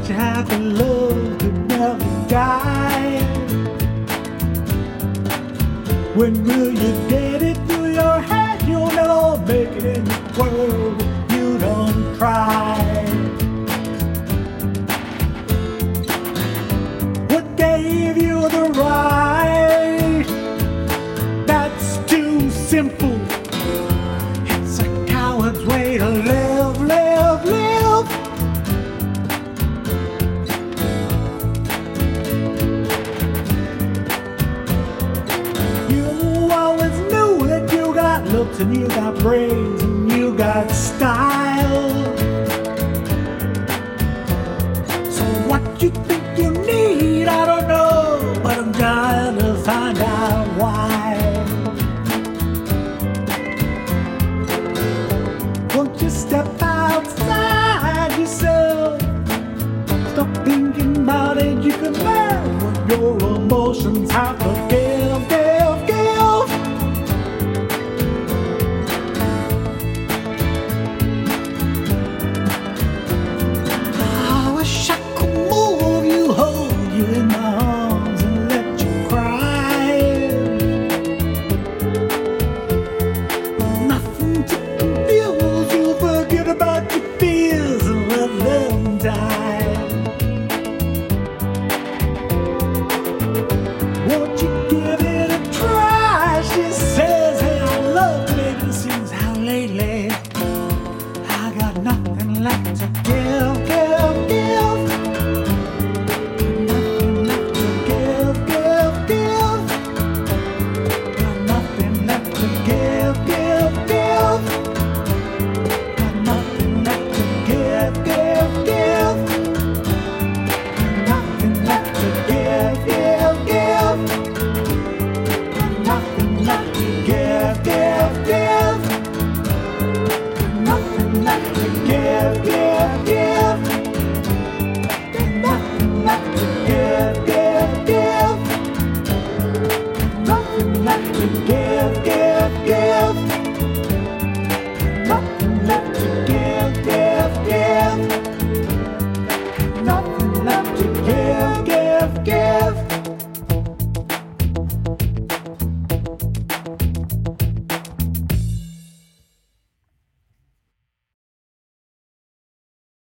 such a happy love could never die. When will you get it through your head? You'll never make it in the world if you don't try. What gave you the right? That's too simple. It's a coward's way to live, live, live. You always knew that you got looks and you got brains and you got style. So what you think you need, I don't know, but I'm trying to find out why. Won't you step outside yourself? Stop thinking about it, you can learn what your emotions have